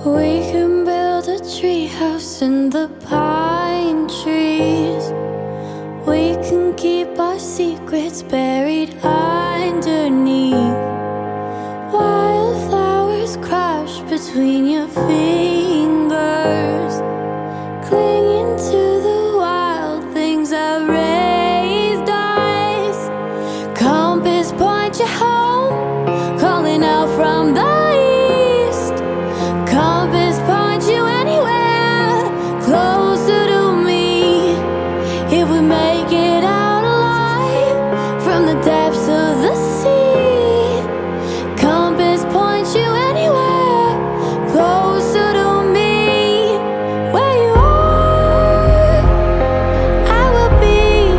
We can build a treehouse in the pine trees. We can keep our secrets buried underneath. Wildflowers crush between your fingers, clinging to the wild things I raised eyes. Compass point you home, calling out from the east. Compass point you anywhere closer to me. If we make it out alive from the depths of the sea, compass point you anywhere closer to me. Where you are, I will be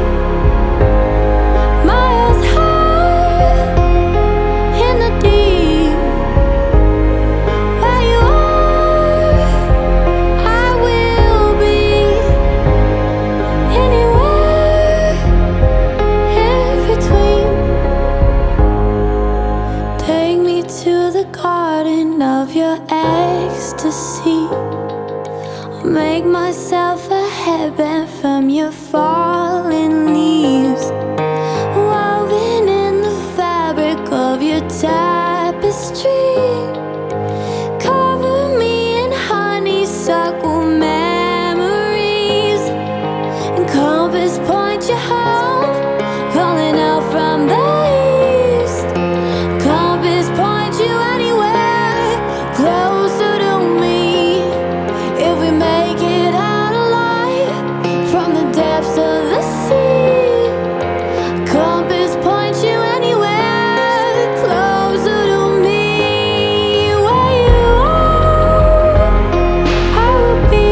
miles high in the deep. Where you are, I will be anywhere in between. Take me to the garden of your ecstasy. I'll make myself a headband from your fallen leaves, woven in the fabric of your tapestry. Cover me in honeysuckle memories, and compass point you home, calling out from the east. Compass point you anywhere closer to me. If we make it out alive from the depths of the sea, compass point you anywhere closer to me. Where you are, I will be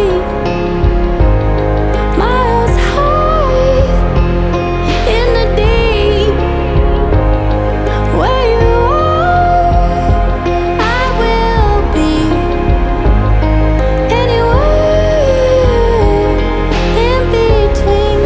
miles high in the deep. Where you are, I will be anywhere in between.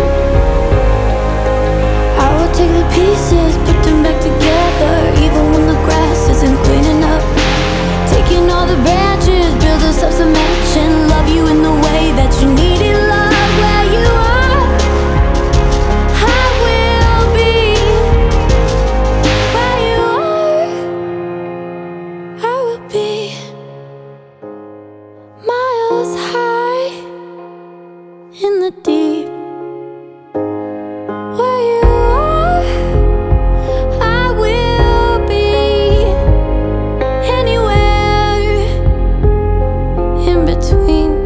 I will take the pieces, put them back together, even when the grass isn't green enough. Taking all the branches, build us up some mansion, love you in the way that you needed love. Where you are, I will be. Where you are, I will be miles high in the deep. Where you are, I will be anywhere in between.